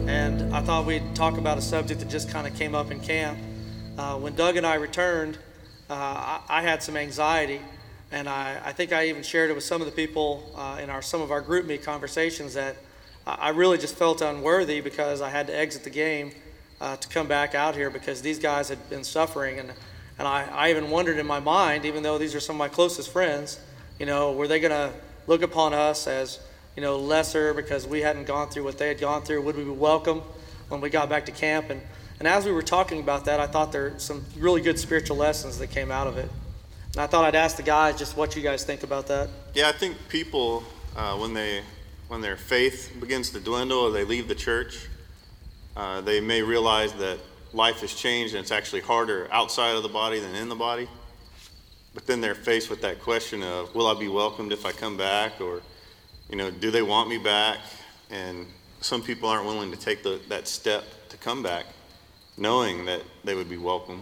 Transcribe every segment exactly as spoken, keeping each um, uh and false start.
and I thought we'd talk about a subject that just kind of came up in camp. Uh, when Doug and I returned, uh, I, I had some anxiety, and I, I think I even shared it with some of the people uh, in our some of our group meet conversations that I really just felt unworthy because I had to exit the game uh, to come back out here because these guys had been suffering, and and I, I even wondered in my mind, even though these are some of my closest friends, you know, were they going to look upon us as, you know, lesser because we hadn't gone through what they had gone through? Would we be welcome when we got back to camp? And, and as we were talking about that, I thought there were some really good spiritual lessons that came out of it. And I thought I'd ask the guys just what you guys think about that. Yeah, I think people, uh, when they when their faith begins to dwindle or they leave the church, uh, they may realize that life has changed and it's actually harder outside of the body than in the body. But then they're faced with that question of, will I be welcomed if I come back? Or, you know, do they want me back? And some people aren't willing to take the, that step to come back, knowing that they would be welcomed.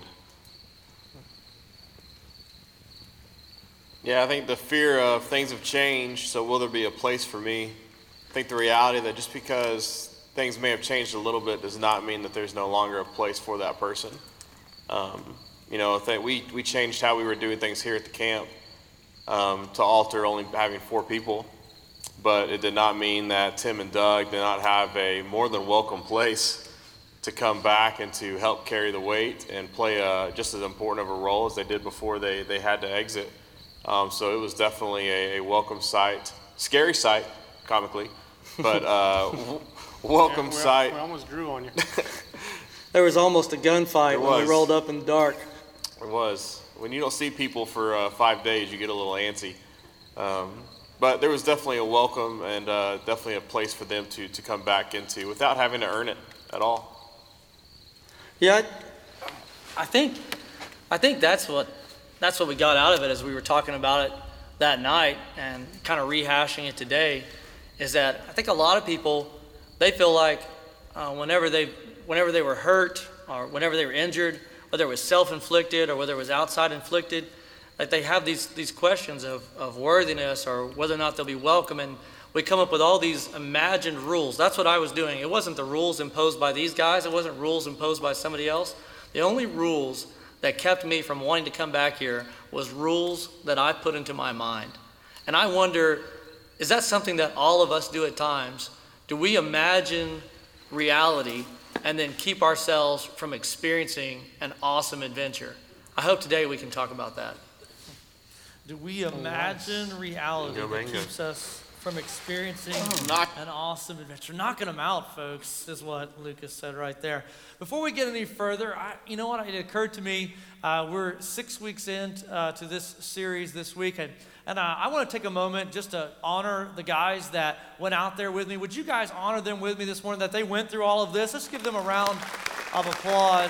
Yeah, I think the fear of things have changed, so will there be a place for me? I think the reality that just because things may have changed a little bit does not mean that there's no longer a place for that person. Um, you know, I think we, we changed how we were doing things here at the camp um, to alter only having four people, but it did not mean that Tim and Doug did not have a more than welcome place to come back and to help carry the weight and play a, just as important of a role as they did before they, they had to exit. Um, so it was definitely a, a welcome sight, scary sight, comically, but uh, w- welcome yeah, sight. We almost drew on you. There was almost a gunfight when we rolled up in the dark. It was. When you don't see people for uh, five days, you get a little antsy. Um, but there was definitely a welcome and uh, definitely a place for them to, to come back into without having to earn it at all. Yeah, I, I think I think that's what that's what we got out of it as we were talking about it that night and kind of rehashing it today, is that I think a lot of people, they feel like uh, whenever they whenever they were hurt or whenever they were injured, whether it was self-inflicted or whether it was outside inflicted, like they have these these questions of, of worthiness or whether or not they'll be welcome, and we come up with all these imagined rules. That's what I was doing. It wasn't the rules imposed by these guys. It wasn't rules imposed by somebody else. The only rules that kept me from wanting to come back here was rules that I put into my mind. And I wonder, is that something that all of us do at times? Do we imagine reality and then keep ourselves from experiencing an awesome adventure? I hope today we can talk about that. Do we imagine reality Bingo, that bingo. keeps us from experiencing Knock. an awesome adventure? Knocking them out, folks, is what Lucas said right there. Before we get any further, I, you know what? It occurred to me, uh, we're six weeks in uh, to this series this week, and, and uh, I want to take a moment just to honor the guys that went out there with me. Would you guys honor them with me this morning, that they went through all of this? Let's give them a round of applause.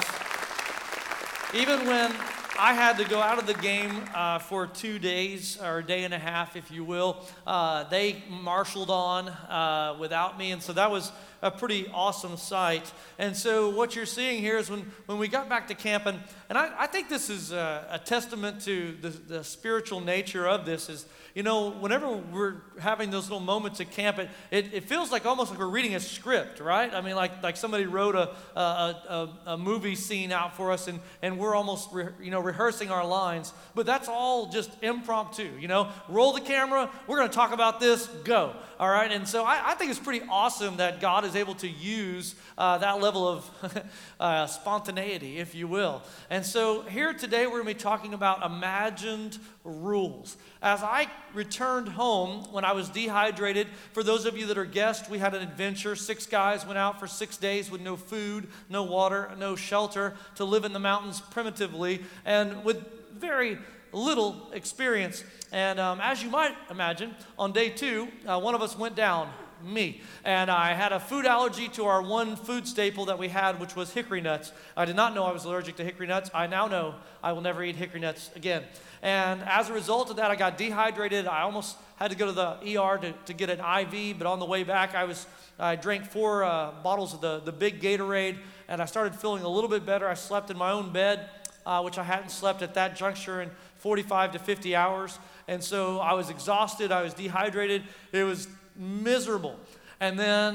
Even when I had to go out of the game uh, for two days, or a day and a half, if you will, uh, they marshaled on uh, without me, and so that was a pretty awesome sight. And so what you're seeing here is when, when we got back to camp, and, and I, I think this is a, a testament to the, the spiritual nature of this, is, you know, whenever we're having those little moments at camp, it, it, it feels like almost like we're reading a script, right? I mean, like like somebody wrote a a, a, a movie scene out for us, and, and we're almost, re, you know, rehearsing our lines. But that's all just impromptu, you know? Roll the camera, we're going to talk about this, go, all right? And so I, I think it's pretty awesome that God is able to use uh, that level of uh, spontaneity, if you will. And so here today, we're going to be talking about imagined rules. As I returned home when I was dehydrated, for those of you that are guests, we had an adventure. Six guys went out for six days with no food, no water, no shelter, to live in the mountains primitively and with very little experience. And um, as you might imagine, on day two, uh, one of us went down, me. And I had a food allergy to our one food staple that we had, which was hickory nuts. I did not know I was allergic to hickory nuts. I now know I will never eat hickory nuts again. And as a result of that, I got dehydrated. I almost had to go to the E R to, to get an I V, but on the way back, I was I drank four uh, bottles of the, the big Gatorade, and I started feeling a little bit better. I slept in my own bed, uh, which I hadn't slept at that juncture in forty-five to fifty hours. And so I was exhausted. I was dehydrated. It was miserable. And then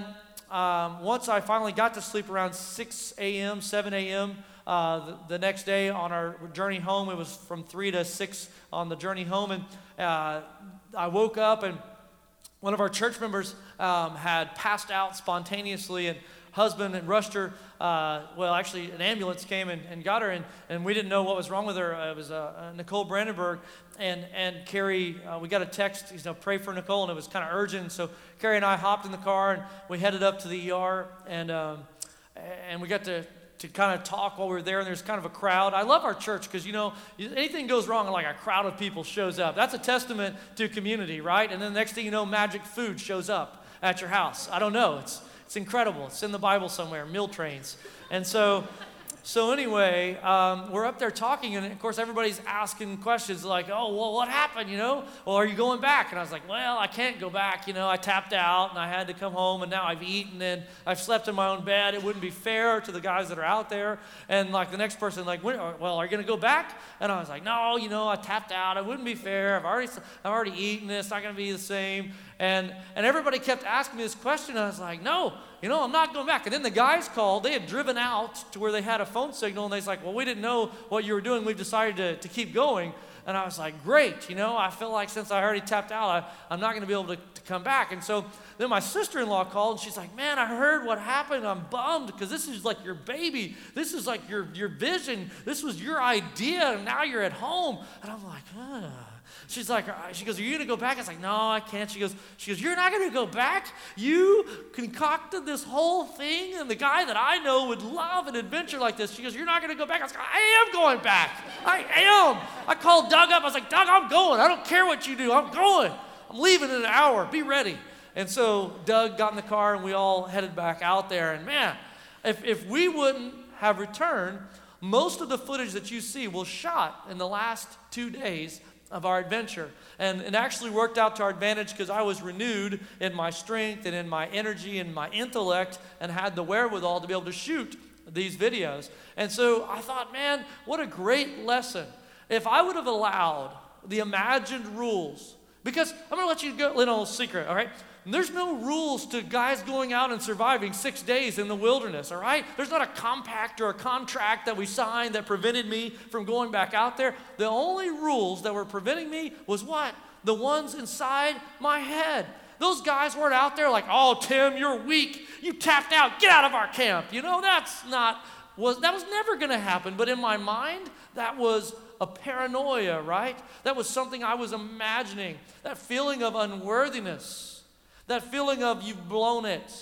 um, once I finally got to sleep around six a.m., seven a.m., uh, the, the next day on our journey home, it was from three to six on the journey home, and uh, I woke up, and one of our church members um, had passed out spontaneously, and husband and rushed her. Uh, well, actually, an ambulance came and, and got her, and, and we didn't know what was wrong with her. Uh, it was uh, Nicole Brandenburg, and and Carrie. Uh, we got a text, you know, pray for Nicole, and it was kind of urgent. So Carrie and I hopped in the car, and we headed up to the E R, and um, and we got to. to kind of talk while we were there, and there's kind of a crowd. I love our church because, you know, anything goes wrong and like a crowd of people shows up. That's a testament to community, right? And then the next thing you know, magic food shows up at your house. I don't know. It's it's incredible. It's in the Bible somewhere, meal trains. And so, so anyway, um, we're up there talking, and of course everybody's asking questions like, oh, well, what happened, you know? Well, are you going back? And I was like, well, I can't go back, you know. I tapped out, and I had to come home, and now I've eaten, and I've slept in my own bed. It wouldn't be fair to the guys that are out there. And like the next person, like, when, well, are you going to go back? And I was like, no, you know, I tapped out. It wouldn't be fair. I've already, I've already eaten. It's not going to be the same. And and everybody kept asking me this question, and I was like, no, you know, I'm not going back. And then the guys called. They had driven out to where they had a phone signal, and they was like, well, we didn't know what you were doing. We've decided to, to keep going. And I was like, great, you know, I feel like since I already tapped out, I, I'm not going to be able to, to come back. And so then my sister-in-law called, and she's like, man, I heard what happened. I'm bummed because this is like your baby. This is like your, your vision. This was your idea, and now you're at home. And I'm like, huh. She's like, she goes, are you going to go back? I was like, no, I can't. She goes, she goes, you're not going to go back? You concocted this whole thing, and the guy that I know would love an adventure like this. She goes, you're not going to go back? I was like, I am going back. I am. I called Doug up. I was like, Doug, I'm going. I don't care what you do. I'm going. I'm leaving in an hour. Be ready. And so Doug got in the car, and we all headed back out there. And man, if, if we wouldn't have returned, most of the footage that you see was shot in the last two days of our adventure. And it actually worked out to our advantage because I was renewed in my strength and in my energy and my intellect and had the wherewithal to be able to shoot these videos. And so I thought, man, what a great lesson. If I would have allowed the imagined rules, because I'm going to let you go, little secret, all right? There's no rules to guys going out and surviving six days in the wilderness, all right? There's not a compact or a contract that we signed that prevented me from going back out there. The only rules that were preventing me was what? The ones inside my head. Those guys weren't out there like, oh, Tim, you're weak. You tapped out. Get out of our camp. You know, that's not, was that was never going to happen. But in my mind, that was a paranoia, right? That was something I was imagining. That feeling of unworthiness. That feeling of you've blown it.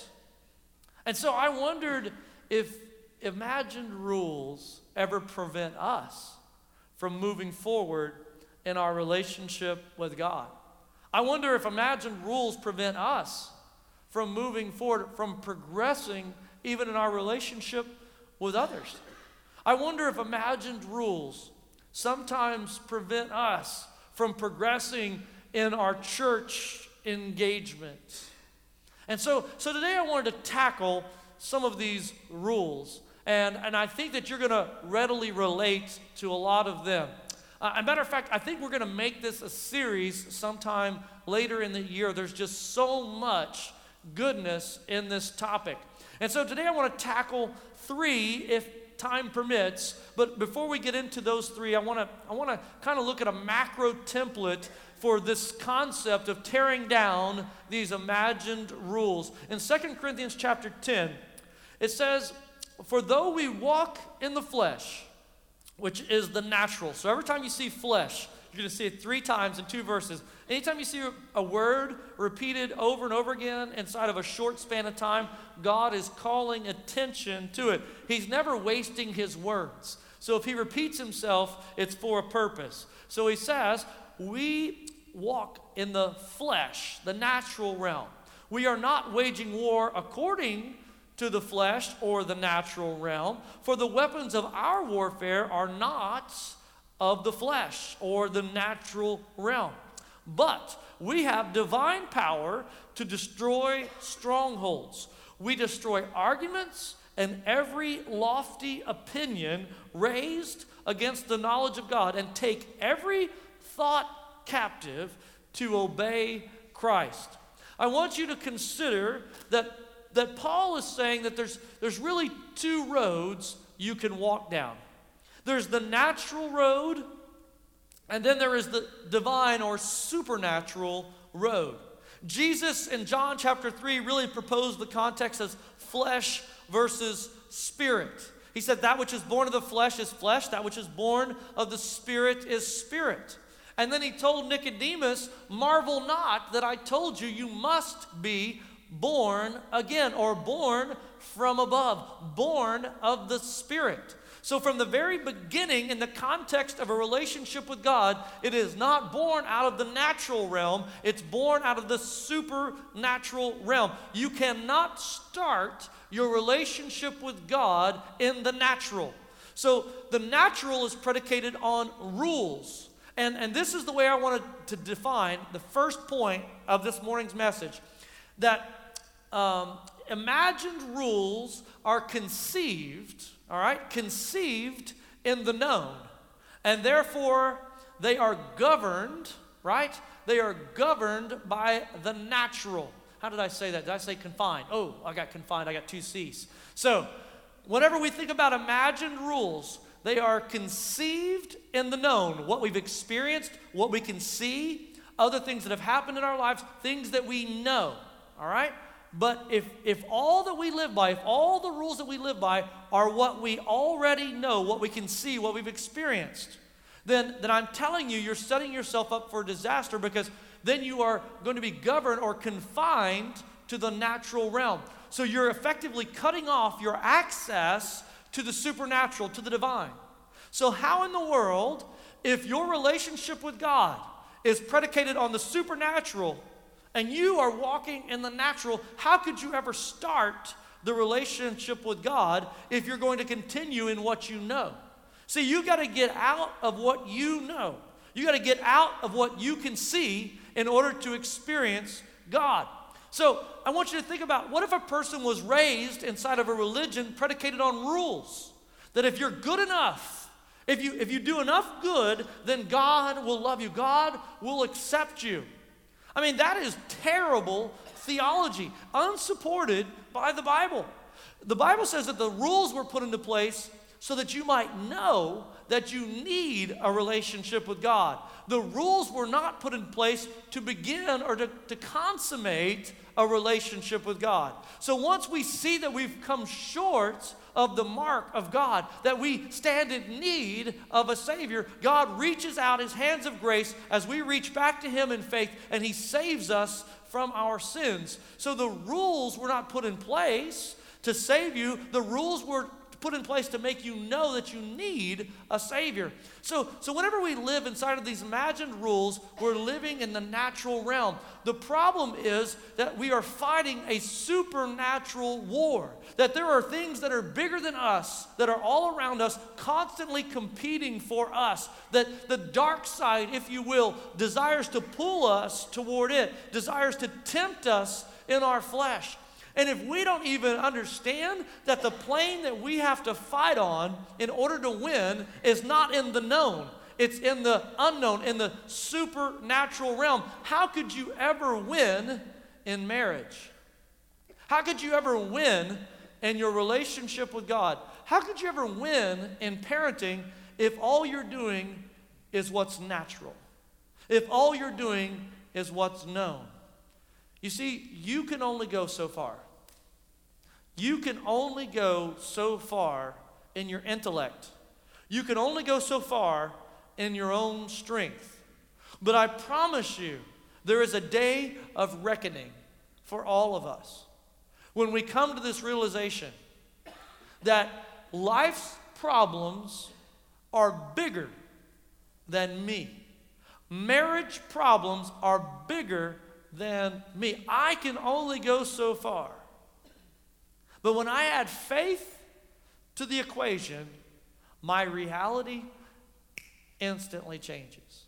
And so I wondered if imagined rules ever prevent us from moving forward in our relationship with God. I wonder if imagined rules prevent us from moving forward, from progressing even in our relationship with others. I wonder if imagined rules sometimes prevent us from progressing in our church engagement. And so, so today I wanted to tackle some of these rules, and, and I think that you're going to readily relate to a lot of them. Uh, as a matter of fact, I think we're going to make this a series sometime later in the year. There's just so much goodness in this topic. And so today I want to tackle three, if time permits. But before we get into those three, I want to I want to kind of look at a macro template for this concept of tearing down these imagined rules. In Second Corinthians chapter ten, it says, for though we walk in the flesh, which is the natural. So every time you see flesh, you're going to see it three times in two verses. Anytime you see a word repeated over and over again inside of a short span of time, God is calling attention to it. He's never wasting his words. So if he repeats himself, it's for a purpose. So he says, we walk in the flesh, the natural realm. We are not waging war according to the flesh or the natural realm, for the weapons of our warfare are not of the flesh or the natural realm. But we have divine power to destroy strongholds. We destroy arguments and every lofty opinion raised against the knowledge of God, and take every thought captive to obey Christ. I want you to consider that that Paul is saying that there's, there's really two roads you can walk down. There's the natural road, and then there is the divine or supernatural road. Jesus in John chapter three really proposed the context as flesh versus spirit. He said that which is born of the flesh is flesh, that which is born of the spirit is spirit. And then he told Nicodemus, marvel not that I told you, you must be born again, or born from above, born of the Spirit. So from the very beginning, in the context of a relationship with God, it is not born out of the natural realm, it's born out of the supernatural realm. You cannot start your relationship with God in the natural. So the natural is predicated on rules. And, and this is the way I wanted to define the first point of this morning's message, that um, imagined rules are conceived, all right, conceived in the known, and therefore they are governed, right? They are governed by the natural. How did I say that? Did I say confined? Oh, I got confined. I got two C's. So whenever we think about imagined rules, they are conceived in the known, what we've experienced, what we can see, other things that have happened in our lives, things that we know, all right? But if, if all that we live by, if all the rules that we live by are what we already know, what we can see, what we've experienced, then, then I'm telling you, you're setting yourself up for disaster, because then you are going to be governed or confined to the natural realm. So you're effectively cutting off your access to the supernatural, to the divine. So how in the world, if your relationship with God is predicated on the supernatural and you are walking in the natural, how could you ever start the relationship with God if you're going to continue in what you know? See, you got to get out of what you know. You got to get out of what you can see in order to experience God. So I want you to think about, what if a person was raised inside of a religion predicated on rules? That if you're good enough, if you, if you do enough good, then God will love you. God will accept you. I mean, that is terrible theology, unsupported by the Bible. The Bible says that the rules were put into place so that you might know that you need a relationship with God. The rules were not put in place to begin or to, to consummate a relationship with God. So once we see that we've come short of the mark of God, that we stand in need of a Savior, God reaches out His hands of grace as we reach back to Him in faith, and He saves us from our sins. So the rules were not put in place to save you. The rules were put in place to make you know that you need a Savior. So, so whenever we live inside of these imagined rules, we're living in the natural realm. The problem is that we are fighting a supernatural war, that there are things that are bigger than us, that are all around us, constantly competing for us, that the dark side, if you will, desires to pull us toward it, desires to tempt us in our flesh. And if we don't even understand that the plane that we have to fight on in order to win is not in the known, it's in the unknown, in the supernatural realm, how could you ever win in marriage? How could you ever win in your relationship with God? How could you ever win in parenting if all you're doing is what's natural? If all you're doing is what's known? You see, you can only go so far. You can only go so far in your intellect. You can only go so far in your own strength. But I promise you, there is a day of reckoning for all of us when we come to this realization that life's problems are bigger than me. Marriage problems are bigger than me. I can only go so far. But when I add faith to the equation, my reality instantly changes.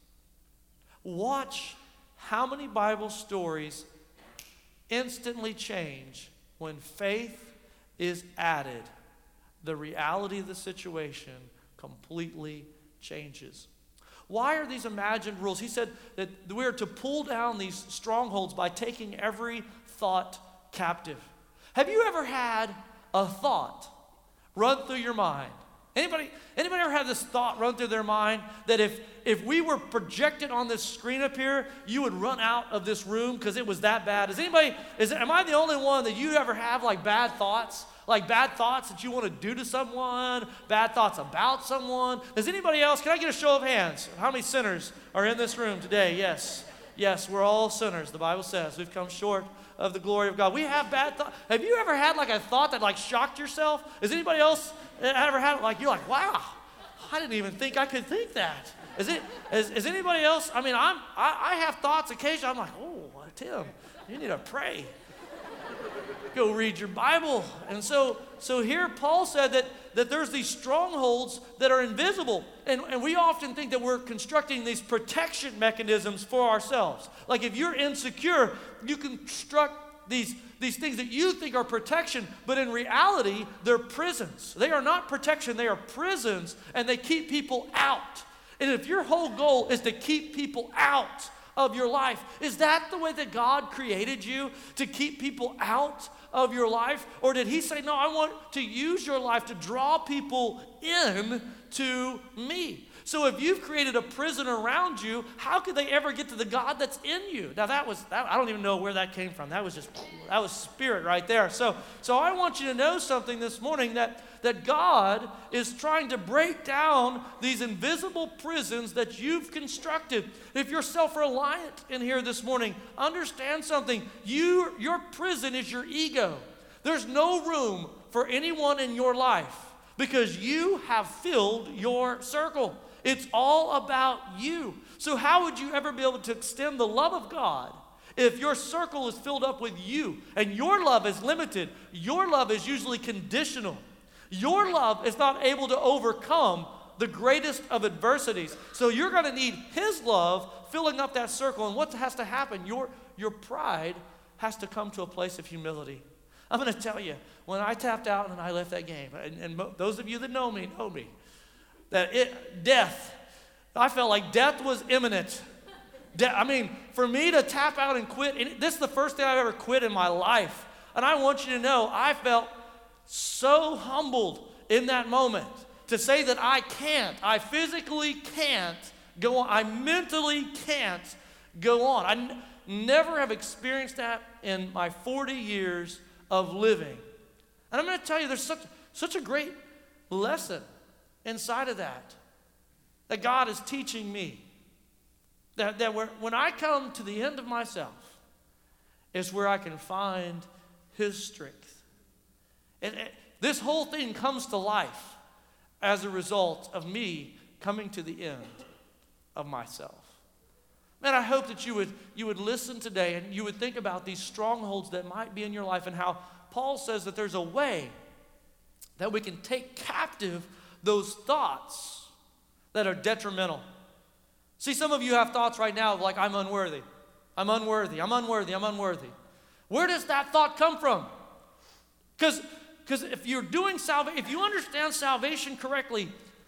Watch how many Bible stories instantly change when faith is added. The reality of the situation completely changes. Why are these imagined rules? He said that we're to pull down these strongholds by taking every thought captive. Have you ever had a thought run through your mind? Anybody, anybody ever had this thought run through their mind that if, if we were projected on this screen up here, you would run out of this room because it was that bad? Is anybody, is, am I the only one that you ever have like bad thoughts? Like bad thoughts that you want to do to someone, bad thoughts about someone? Does anybody else, can I get a show of hands? How many sinners are in this room today? Yes, yes, we're all sinners. The Bible says we've come short of the glory of God. We have bad thoughts. Have you ever had like a thought that like shocked yourself? Has anybody else ever had like, you're like, wow, I didn't even think I could think that. Is it, is, is anybody else? I mean, I'm, I, I have thoughts occasionally. I'm like, oh, Tim, you need to pray. Go read your Bible. And so, so here Paul said that, that there's these strongholds that are invisible. And, and we often think that we're constructing these protection mechanisms for ourselves. Like if you're insecure, you construct these, these things that you think are protection, but in reality, they're prisons. They are not protection, they are prisons, and they keep people out. And if your whole goal is to keep people out of your life, is that the way that God created you, to keep people out of your life? Or did he say, no, I want to use your life to draw people in to me? So if you've created a prison around you, how could they ever get to the God that's in you? Now that was, that, I don't even know where that came from. That was just, that was spirit right there. So, so I want you to know something this morning, that, that God is trying to break down these invisible prisons that you've constructed. If you're self-reliant in here this morning, understand something. You, your prison is your ego. There's no room for anyone in your life because you have filled your circle. It's all about you. So how would you ever be able to extend the love of God if your circle is filled up with you and your love is limited? Your love is usually conditional. Your love is not able to overcome the greatest of adversities. So you're going to need his love filling up that circle. And what has to happen? Your, your pride has to come to a place of humility. I'm going to tell you, when I tapped out and I left that game, and, and mo- those of you that know me, know me, that it, death, I felt like death was imminent. De- I mean, for me to tap out and quit, and this is the first thing I've ever quit in my life. And I want you to know, I felt so humbled in that moment to say that I can't, I physically can't go on. I mentally can't go on. I n- never have experienced that in my forty years of living. And I'm going to tell you, there's such, such a great lesson inside of that, that God is teaching me. That, that when I come to the end of myself, is where I can find his strength. And, and this whole thing comes to life as a result of me coming to the end of myself. Man, I hope that you would, you would listen today and you would think about these strongholds that might be in your life and how Paul says that there's a way that we can take captive those thoughts that are detrimental. See, some of you have thoughts right now of like, I'm unworthy. I'm unworthy. I'm unworthy. I'm unworthy. Where does that thought come from? Because because if you're doing salvation, if you understand salvation correctly,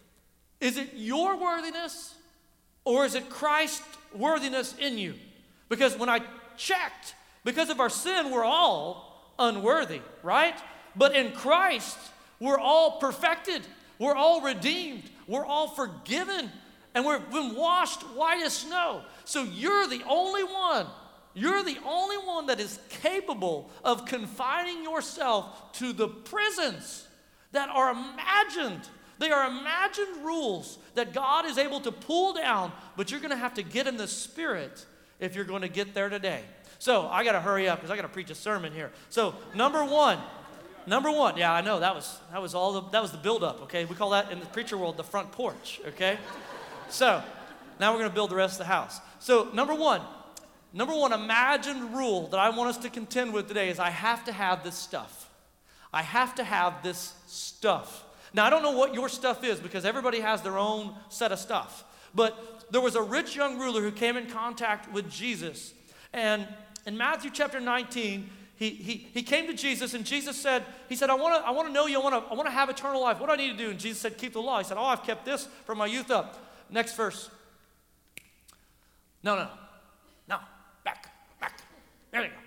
is it your worthiness or is it Christ's worthiness in you? Because when I checked, because of our sin, we're all unworthy, right? But in Christ, we're all perfected. We're all redeemed. We're all forgiven. And we've been washed white as snow. So you're the only one. You're the only one that is capable of confining yourself to the prisons that are imagined. They are imagined rules that God is able to pull down, but you're going to have to get in the spirit if you're going to get there today. So I got to hurry up because I got to preach a sermon here. So number one, number one, yeah, I know that was that was all the, that was the build-up. Okay, we call that in the preacher world the front porch. Okay, so now we're going to build the rest of the house. So number one. Number one imagined rule that I want us to contend with today is I have to have this stuff. I have to have this stuff. Now, I don't know what your stuff is because everybody has their own set of stuff. But there was a rich young ruler who came in contact with Jesus. And in Matthew chapter nineteen, he, he, he came to Jesus and Jesus said, he said, I want to I want to know you. I want to I want to have eternal life. What do I need to do? And Jesus said, keep the law. He said, oh, I've kept this from my youth up. Next verse. No, no, no. Back, back. There we go.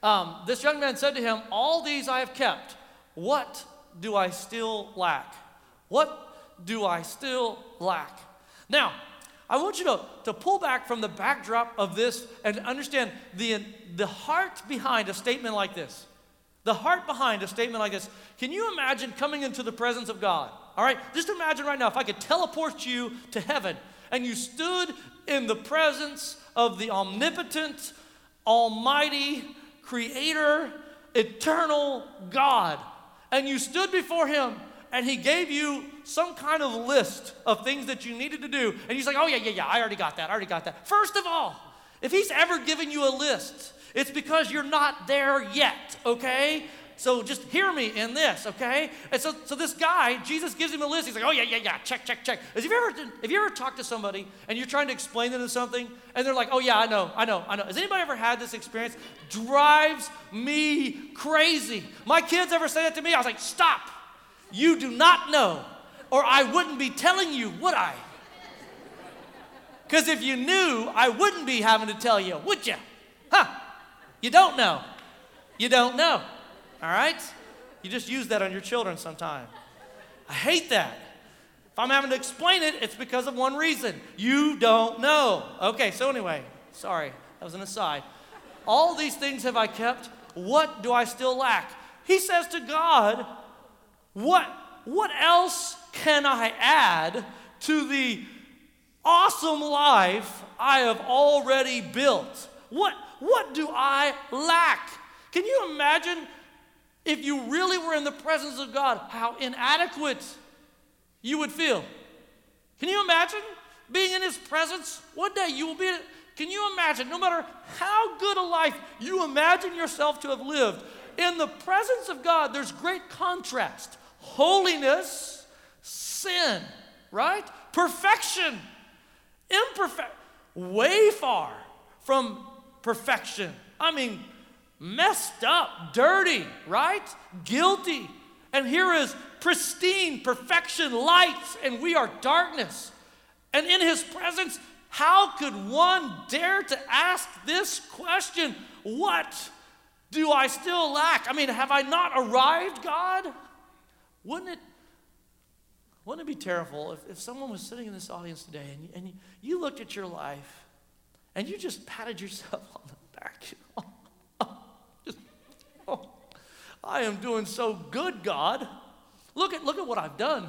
Um, this young man said to him, all these I have kept. What do I still lack? What do I still lack? Now, I want you to, to pull back from the backdrop of this and understand the, the heart behind a statement like this. The heart behind a statement like this. Can you imagine coming into the presence of God? All right, just imagine right now if I could teleport you to heaven and you stood in the presence of the omnipotent, almighty, creator, eternal God. And you stood before him and he gave you some kind of list of things that you needed to do. And he's like, oh yeah, yeah, yeah, I already got that, I already got that. First of all, if he's ever given you a list, it's because you're not there yet, okay? So just hear me in this, okay? And so, so this guy, Jesus gives him a list. He's like, oh yeah, yeah, yeah, check, check, check. Have you ever, have you ever talked to somebody and you're trying to explain them to something and they're like, oh yeah, I know, I know, I know. Has anybody ever had this experience? Drives me crazy. My kids ever say that to me? I was like, stop. You do not know, or I wouldn't be telling you, would I? Because if you knew, I wouldn't be having to tell you, would you? Huh? You don't know. You don't know. All right? You just use that on your children sometime. I hate that. If I'm having to explain it, it's because of one reason. You don't know. Okay, so anyway, sorry, that was an aside. All these things have I kept. What do I still lack? He says to God, what, what else can I add to the awesome life I have already built? What, what do I lack? Can you imagine if you really were in the presence of God, how inadequate you would feel? Can you imagine being in his presence? One day you will be, can you imagine, no matter how good a life you imagine yourself to have lived, in the presence of God, there's great contrast. Holiness, sin, right? Perfection, imperfect, way far from perfection. I mean, messed up, dirty, right? Guilty. And here is pristine perfection, lights, and we are darkness. And in his presence, how could one dare to ask this question? What do I still lack? I mean, have I not arrived, God? Wouldn't it, wouldn't it be terrible if, if someone was sitting in this audience today and, you, and you, you looked at your life and you just patted yourself on the back? Just, oh, I am doing so good, God. Look at, look at what I've done.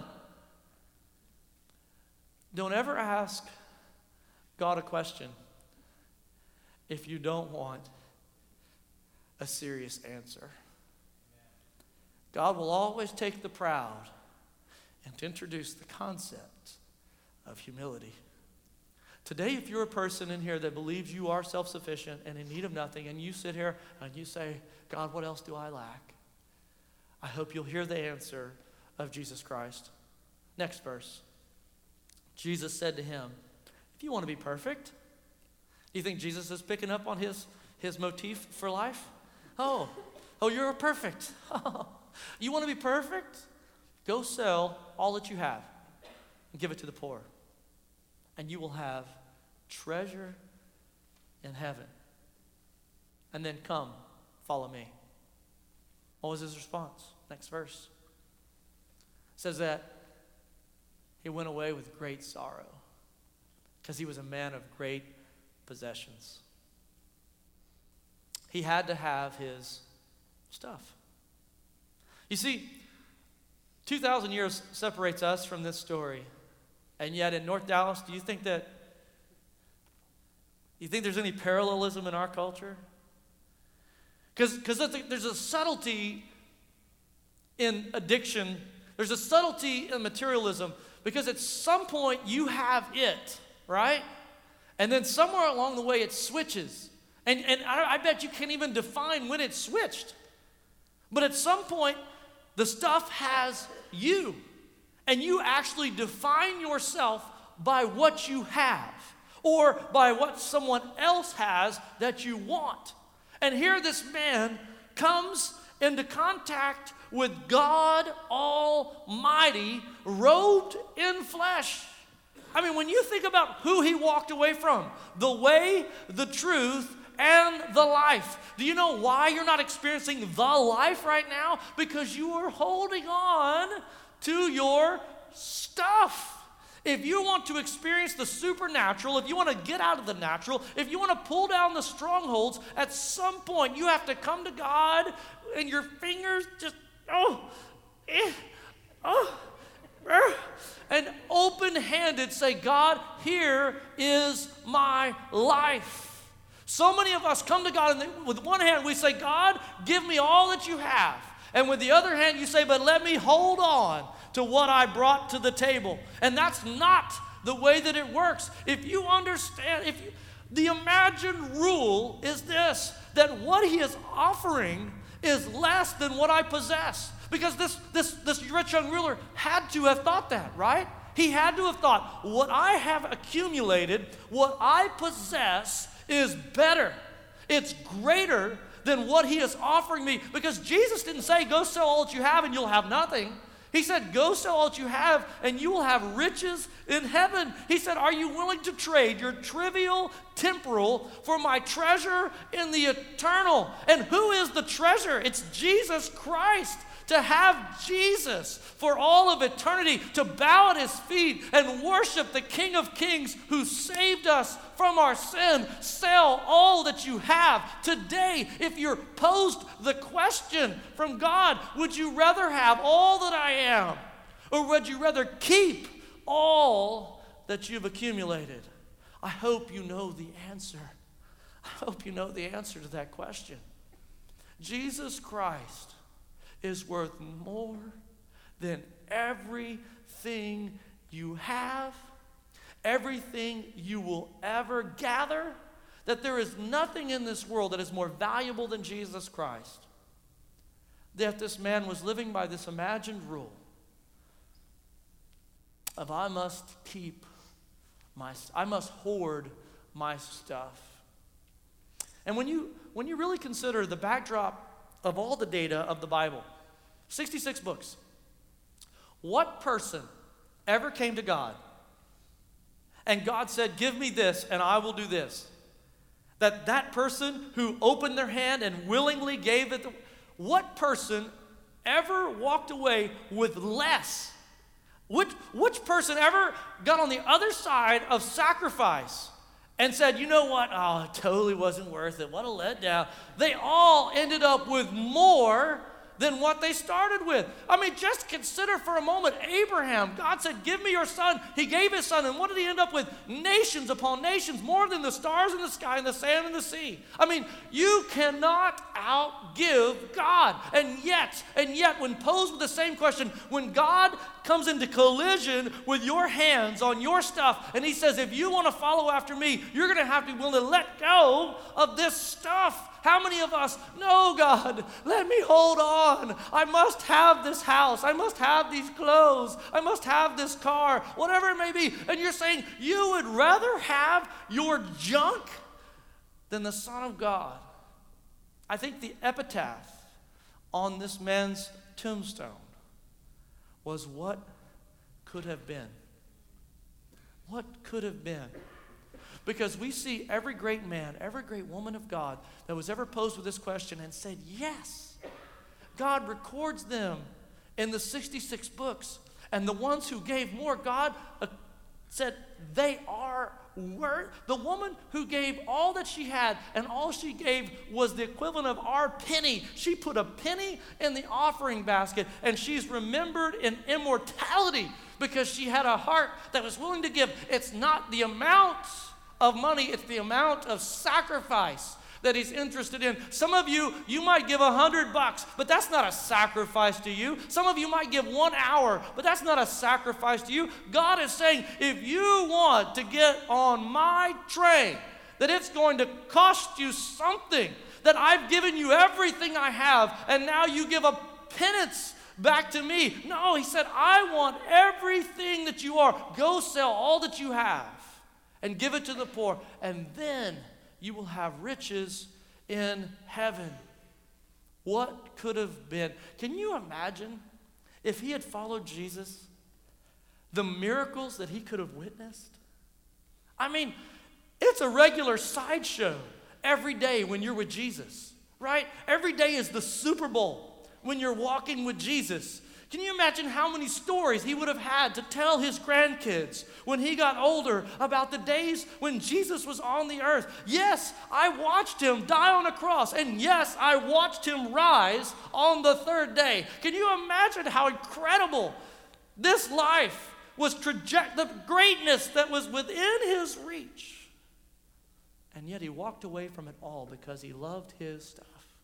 Don't ever ask God a question if you don't want a serious answer. God will always take the proud and to introduce the concept of humility. Today, if you're a person in here that believes you are self-sufficient and in need of nothing, and you sit here and you say, God, what else do I lack? I hope you'll hear the answer of Jesus Christ. Next verse. Jesus said to him, if you want to be perfect, do you think Jesus is picking up on his, his motif for life? Oh, oh, you're perfect. You want to be perfect? Go sell all that you have and give it to the poor, and you will have treasure in heaven. And then come, follow me. What was his response? Next verse. It says that he went away with great sorrow because he was a man of great possessions. He had to have his stuff. You see, two thousand years separates us from this story. And yet in North Dallas, do you think that, you think there's any parallelism in our culture? Because there's a subtlety in addiction. There's a subtlety in materialism. Because at some point you have it, right? And then somewhere along the way it switches. And, and I, I bet you can't even define when it switched. But at some point, the stuff has you. And you actually define yourself by what you have or by what someone else has that you want. And here this man comes into contact with God Almighty, robed in flesh. I mean, when you think about who he walked away from, the way, the truth, and the life. Do you know why you're not experiencing the life right now? Because you are holding on to your stuff. If you want to experience the supernatural, if you want to get out of the natural, if you want to pull down the strongholds, at some point you have to come to God and your fingers just, oh, eh, oh, er, and open-handed say, God, here is my life. So many of us come to God and with one hand we say, God, give me all that you have. And with the other hand you say, but let me hold on to what I brought to the table. And that's not the way that it works. If you understand, if you, the imagined rule is this, that what he is offering is less than what I possess. Because this, this, this rich young ruler had to have thought that, right? He had to have thought, what I have accumulated, what I possess is better. It's greater than what he is offering me. Because Jesus didn't say, go sell all that you have and you'll have nothing. He said, go sell all that you have and you will have riches in heaven. He said, are you willing to trade your trivial, temporal for my treasure in the eternal? And who is the treasure? It's Jesus Christ. To have Jesus for all of eternity, to bow at his feet and worship the King of Kings who saved us from our sin. Sell all that you have. Today, if you're posed the question from God, would you rather have all that I am, or would you rather keep all that you've accumulated? I hope you know the answer. I hope you know the answer to that question. Jesus Christ is worth more than everything you have, everything you will ever gather, that there is nothing in this world that is more valuable than Jesus Christ. That this man was living by this imagined rule of I must keep my, I must hoard my stuff. And when you, when you really consider the backdrop of all the data of the Bible, sixty-six books, what person ever came to God and God said, give me this and I will do this? That that person who opened their hand and willingly gave it, the, what person ever walked away with less? Which, which person ever got on the other side of sacrifice and said, you know what, oh, it totally wasn't worth it, what a letdown? They all ended up with more than what they started with. I mean, just consider for a moment Abraham. God said, give me your son. He gave his son, and what did he end up with? Nations upon nations, more than the stars in the sky and the sand in the sea. I mean, you cannot outgive God. And yet, and yet, when posed with the same question, when God comes into collision with your hands on your stuff, and he says, if you want to follow after me, you're going to have to be willing to let go of this stuff. How many of us, no, God, let me hold on. I must have this house. I must have these clothes. I must have this car, whatever it may be. And you're saying you would rather have your junk than the Son of God. I think the epitaph on this man's tombstone was what could have been. What could have been. Because we see every great man, every great woman of God that was ever posed with this question and said, yes. God records them in the sixty-six books. And the ones who gave more, God uh, said they are worth. The woman who gave all that she had, and all she gave was the equivalent of our penny. She put a penny in the offering basket, and she's remembered in immortality because she had a heart that was willing to give. It's not the amount of money, it's the amount of sacrifice that he's interested in. Some of you, you might give a hundred bucks, but that's not a sacrifice to you. Some of you might give one hour, but that's not a sacrifice to you. God is saying, if you want to get on my train, that it's going to cost you something, that I've given you everything I have, and now you give a penance back to me. No, he said, I want everything that you are. Go sell all that you have and give it to the poor, and then you will have riches in heaven. What could have been? Can you imagine if he had followed Jesus, the miracles that he could have witnessed? I mean, it's a regular sideshow every day when you're with Jesus, right? Every day is the Super Bowl when you're walking with Jesus. Can you imagine how many stories he would have had to tell his grandkids when he got older about the days when Jesus was on the earth? Yes, I watched him die on a cross, and yes, I watched him rise on the third day. Can you imagine how incredible this life was, traje- the greatness that was within his reach? And yet he walked away from it all because he loved his stuff.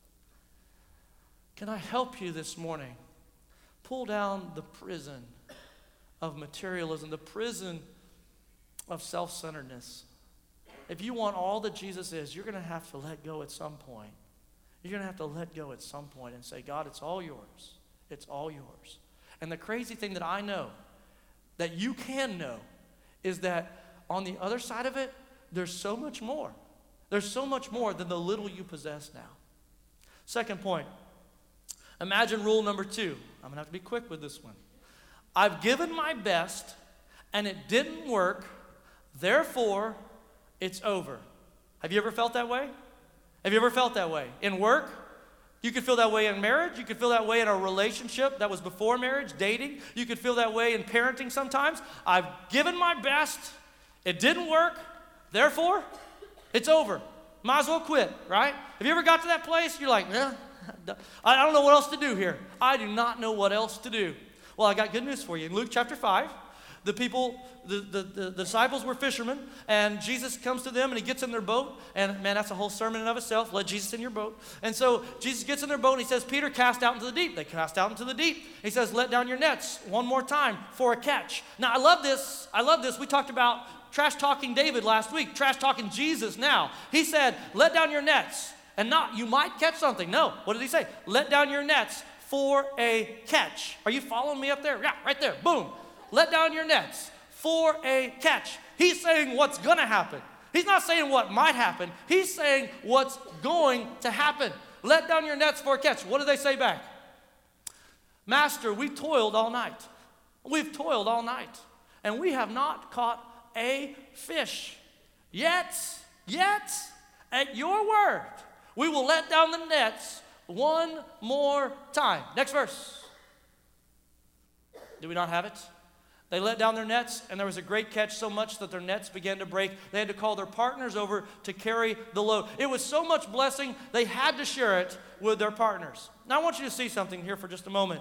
Can I help you this morning? Pull down the prison of materialism, the prison of self-centeredness. If you want all that Jesus is, you're going to have to let go at some point. You're going to have to let go at some point and say, God, it's all yours. It's all yours. And the crazy thing that I know, that you can know, is that on the other side of it, there's so much more. There's so much more than the little you possess now. Second point. Imagine rule number two. I'm going to have to be quick with this one. I've given my best, and it didn't work, therefore, it's over. Have you ever felt that way? Have you ever felt that way? In work? You could feel that way in marriage. You could feel that way in a relationship that was before marriage, dating. You could feel that way in parenting sometimes. I've given my best, it didn't work, therefore, it's over. Might as well quit, right? Have you ever got to that place? You're like, eh, I don't know what else to do here. I do not know what else to do. Well, I got good news for you. In Luke chapter five, the people, the, the, the, the disciples were fishermen, and Jesus comes to them, and he gets in their boat, and man, that's a whole sermon in of itself. Let Jesus in your boat. And so Jesus gets in their boat, and he says, Peter, cast out into the deep. They cast out into the deep. He says, let down your nets one more time for a catch. Now, I love this. I love this. We talked about trash talking David last week, trash talking Jesus now. He said, let down your nets. And not, you might catch something. No, what did he say? Let down your nets for a catch. Are you following me up there? Yeah, right there. Boom. Let down your nets for a catch. He's saying what's going to happen. He's not saying what might happen. He's saying what's going to happen. Let down your nets for a catch. What do they say back? Master, we toiled all night. We've toiled all night, and we have not caught a fish. Yet, yet, at your word, we will let down the nets one more time. Next verse. Do we not have it? They let down their nets, and there was a great catch, so much that their nets began to break. They had to call their partners over to carry the load. It was so much blessing, they had to share it with their partners. Now, I want you to see something here for just a moment.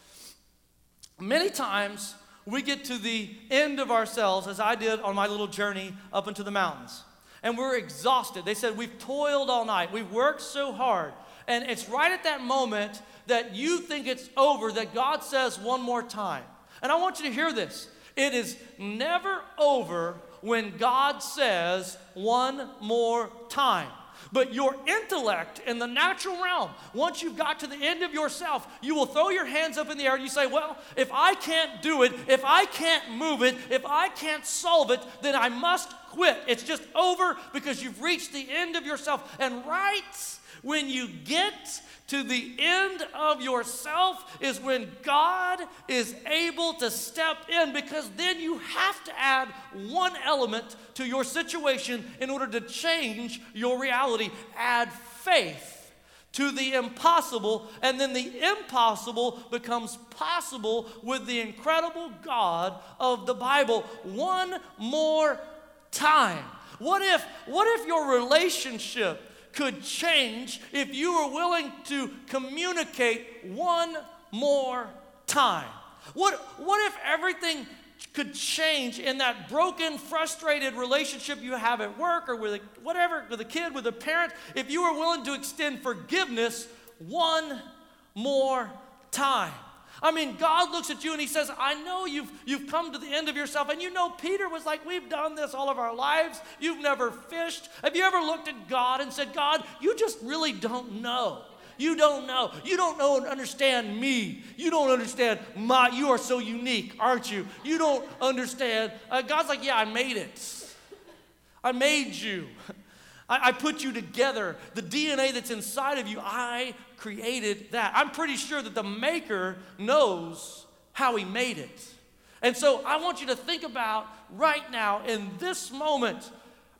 Many times, we get to the end of ourselves, as I did on my little journey up into the mountains. And we're exhausted. They said, we've toiled all night. We've worked so hard. And it's right at that moment that you think it's over that God says one more time. And I want you to hear this. It is never over when God says one more time. But your intellect in the natural realm, once you've got to the end of yourself, you will throw your hands up in the air and you say, well, if I can't do it, if I can't move it, if I can't solve it, then I must quit. It's just over because you've reached the end of yourself. And right when you get to the end of yourself is when God is able to step in, because then you have to add one element to your situation in order to change your reality. Add faith to the impossible, and then the impossible becomes possible with the incredible God of the Bible. One more time. What if, what if your relationship could change if you were willing to communicate one more time? What, what if everything could change in that broken, frustrated relationship you have at work or with a, whatever, with a kid, with a parent, if you were willing to extend forgiveness one more time? I mean, God looks at you and he says, I know you've, you've come to the end of yourself. And you know, Peter was like, we've done this all of our lives. You've never fished. Have you ever looked at God and said, God, you just really don't know. You don't know. You don't know and understand me. You don't understand my, you are so unique, aren't you? You don't understand. Uh, God's like, yeah, I made it. I made you. I, I put you together. The D N A that's inside of you, I created that. I'm pretty sure that the maker knows how he made it. And so I want you to think about right now in this moment,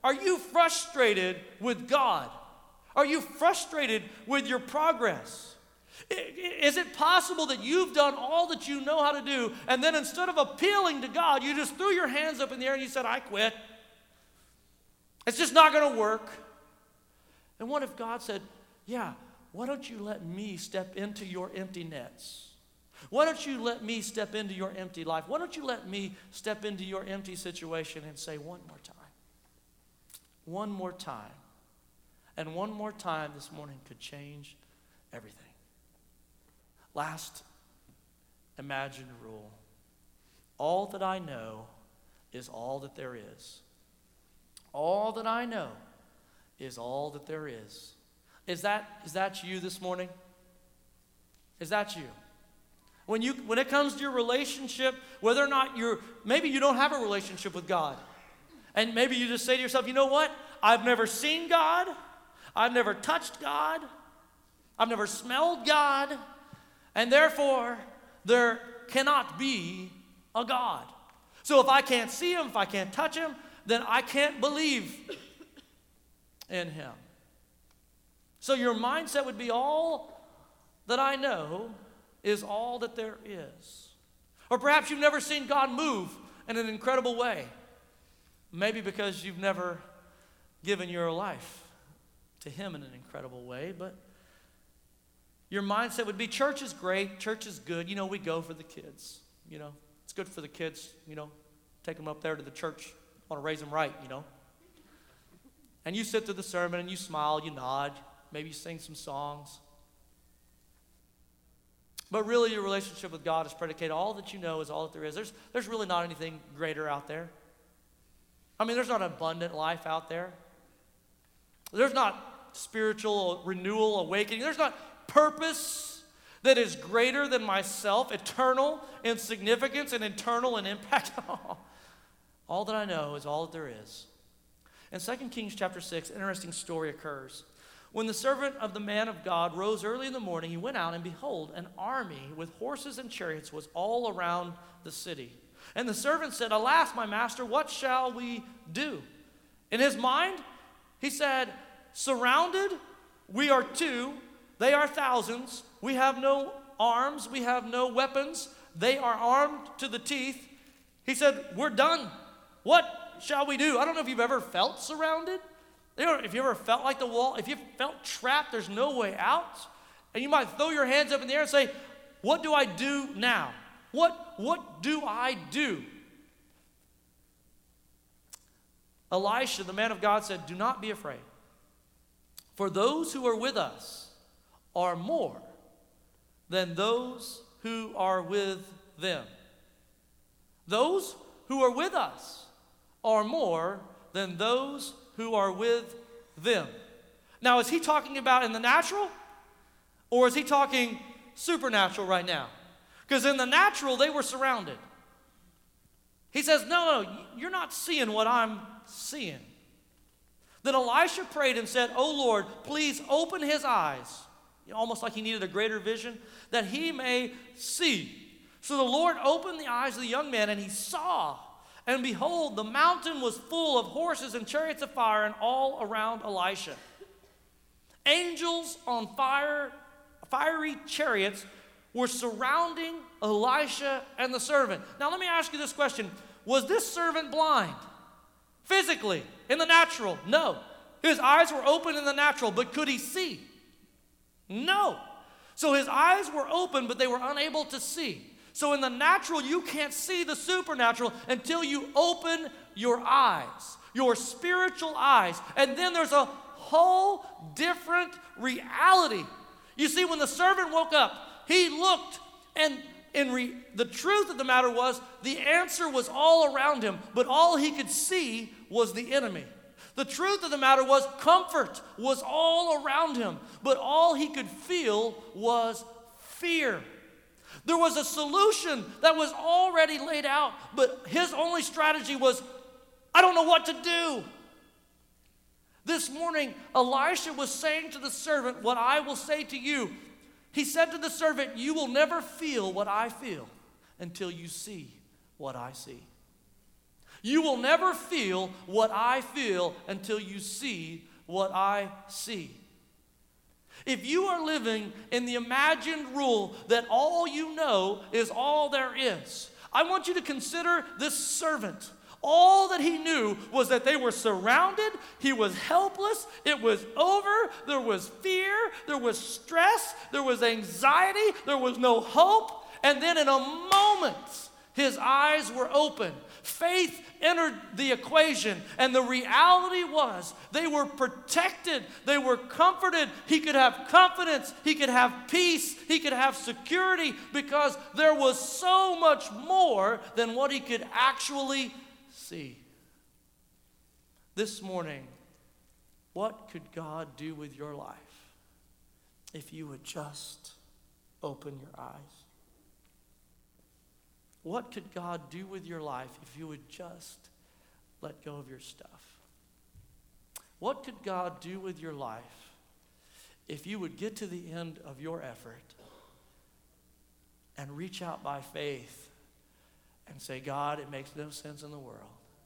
Are you frustrated with God? Are you frustrated with your progress? Is it possible that you've done all that you know how to do, and then instead of appealing to God, you just threw your hands up in the air and you said, I quit. It's just not going to work. And what if God said, yeah, why don't you let me step into your empty nets? Why don't you let me step into your empty life? Why don't you let me step into your empty situation and say one more time? One more time. And one more time this morning could change everything. Last imagined rule. All that I know is all that there is. All that I know is all that there is. Is that, is that you this morning? Is that you? When you when it comes to your relationship, whether or not you're, maybe you don't have a relationship with God. And maybe you just say to yourself, you know what? I've never seen God. I've never touched God. I've never smelled God. And therefore, there cannot be a God. So if I can't see him, if I can't touch him, then I can't believe in him. So your mindset would be all that I know is all that there is. Or perhaps you've never seen God move in an incredible way. Maybe because you've never given your life to him in an incredible way, but your mindset would be, church is great, church is good. You know, we go for the kids, you know. It's good for the kids, you know. Take them up there to the church, want to raise them right, you know. And you sit through the sermon and you smile, you nod, maybe you sing some songs. But really your relationship with God is predicated, all that you know is all that there is. There's, there's really not anything greater out there. I mean, there's not abundant life out there. There's not spiritual renewal, awakening. There's not purpose that is greater than myself, eternal in significance and eternal in impact. All that I know is all that there is. In Second Kings chapter six, an interesting story occurs. When the servant of the man of God rose early in the morning, he went out, and behold, an army with horses and chariots was all around the city. And the servant said, Alas, my master, what shall we do? In his mind, he said, Surrounded, we are two, they are thousands, we have no arms, we have no weapons, they are armed to the teeth. He said, we're done. What shall we do? I don't know if you've ever felt surrounded. You know, if you ever felt like the wall, if you felt trapped, there's no way out. And you might throw your hands up in the air and say, what do I do now? What, what do I do? Elisha, the man of God, said, do not be afraid. For those who are with us are more than those who are with them. Those who are with us are more than those who are with them. Now, is he talking about in the natural? Or is he talking supernatural right now? Because in the natural, they were surrounded. He says, no, no, you're not seeing what I'm seeing. Then Elisha prayed and said, oh Lord, please open his eyes, almost like he needed a greater vision, that he may see. So the Lord opened the eyes of the young man, and he saw. And behold, the mountain was full of horses and chariots of fire, and all around Elisha. Angels on fire, fiery chariots were surrounding Elisha and the servant. Now let me ask you this question. Was this servant blind? Physically, in the natural? No. His eyes were open in the natural, but could he see? No. So his eyes were open, but they were unable to see. So in the natural, you can't see the supernatural until you open your eyes, your spiritual eyes. And then there's a whole different reality. You see, when the servant woke up, he looked, and in re- the truth of the matter was, the answer was all around him, but all he could see was the enemy. The truth of the matter was, comfort was all around him, but all he could feel was fear. There was a solution that was already laid out, but his only strategy was, I don't know what to do. This morning, Elisha was saying to the servant what I will say to you. He said to the servant, you will never feel what I feel until you see what I see. You will never feel what I feel until you see what I see. If you are living in the imagined rule that all you know is all there is, I want you to consider this servant. All that he knew was that they were surrounded, he was helpless, it was over, there was fear, there was stress, there was anxiety, there was no hope, and then in a moment, his eyes were open. Faith entered the equation, and the reality was they were protected, they were comforted. He could have confidence, he could have peace, he could have security, because there was so much more than what he could actually see. This morning, what could God do with your life if you would just open your eyes? What could God do with your life if you would just let go of your stuff? What could God do with your life if you would get to the end of your effort and reach out by faith and say, God, it makes no sense in the world,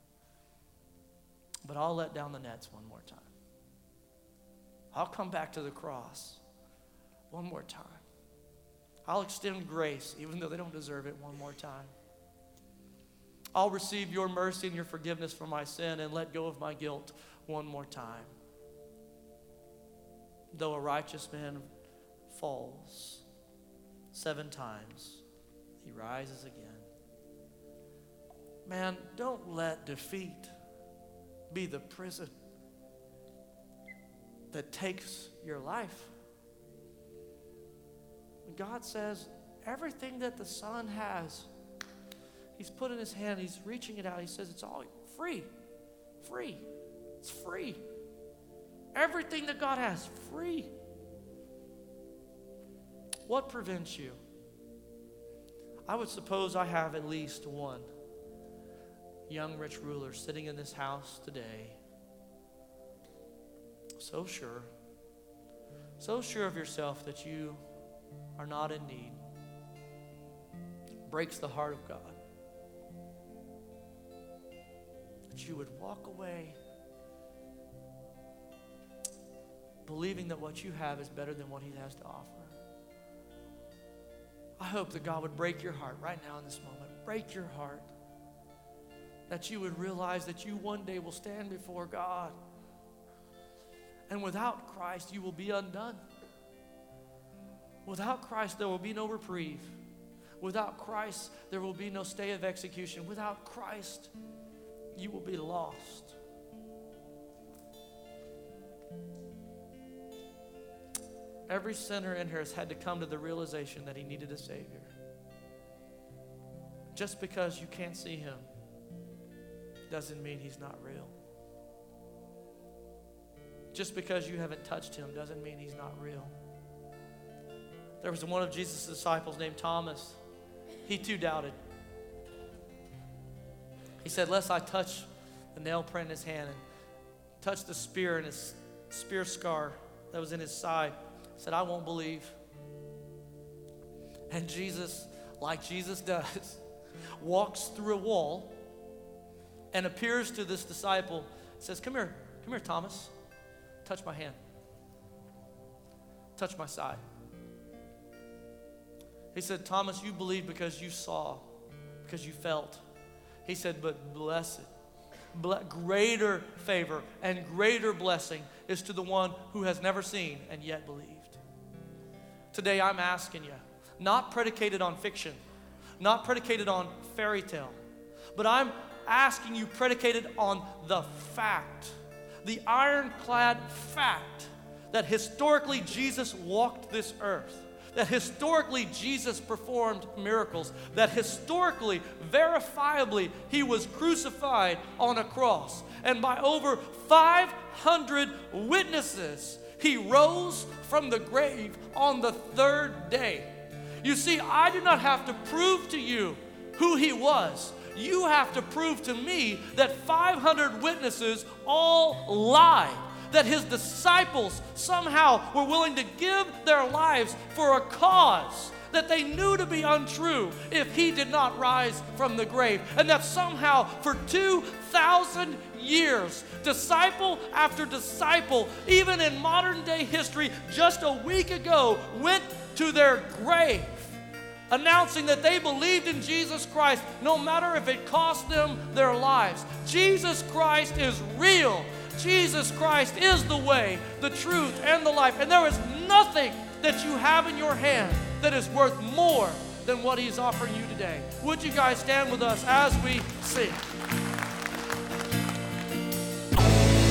but I'll let down the nets one more time. I'll come back to the cross one more time. I'll extend grace even though they don't deserve it one more time. I'll receive your mercy and your forgiveness for my sin and let go of my guilt one more time. Though a righteous man falls seven times, he rises again. Man, don't let defeat be the prison that takes your life. God says everything that the Son has, he's put in his hand, he's reaching it out. He says it's all free, free. It's free. Everything that God has, free. What prevents you? I would suppose I have at least one young rich ruler sitting in this house today, so sure, so sure of yourself that you are not in need. Breaks the heart of God that you would walk away believing that what you have is better than what he has to offer. I hope that God would break your heart right now in this moment. Break your heart. That you would realize that you one day will stand before God. And without Christ, you will be undone. Without Christ, there will be no reprieve. Without Christ, there will be no stay of execution. Without Christ, you will be lost. Every sinner in here has had to come to the realization that he needed a Savior. Just because you can't see him doesn't mean he's not real. Just because you haven't touched him doesn't mean he's not real. There was one of Jesus' disciples named Thomas. He too doubted. He said, lest I touch the nail print in his hand and touch the spear in his spear scar that was in his side, he said, I won't believe. And Jesus, like Jesus does, walks through a wall and appears to this disciple, says, come here, come here, Thomas. Touch my hand. Touch my side. He said, Thomas, you believe because you saw, because you felt. He said, but blessed, ble- greater favor and greater blessing is to the one who has never seen and yet believed. Today I'm asking you, not predicated on fiction, not predicated on fairy tale, but I'm asking you predicated on the fact, the ironclad fact that historically Jesus walked this earth. That historically Jesus performed miracles, that historically, verifiably, he was crucified on a cross. And by over five hundred witnesses, he rose from the grave on the third day. You see, I do not have to prove to you who he was. You have to prove to me that five hundred witnesses all lied. That his disciples somehow were willing to give their lives for a cause that they knew to be untrue if he did not rise from the grave. And that somehow for two thousand years, disciple after disciple, even in modern day history, just a week ago, went to their grave announcing that they believed in Jesus Christ, no matter if it cost them their lives. Jesus Christ is real. Jesus Christ is the way, the truth, and the life. And there is nothing that you have in your hand that is worth more than what he's offering you today. Would you guys stand with us as we sing?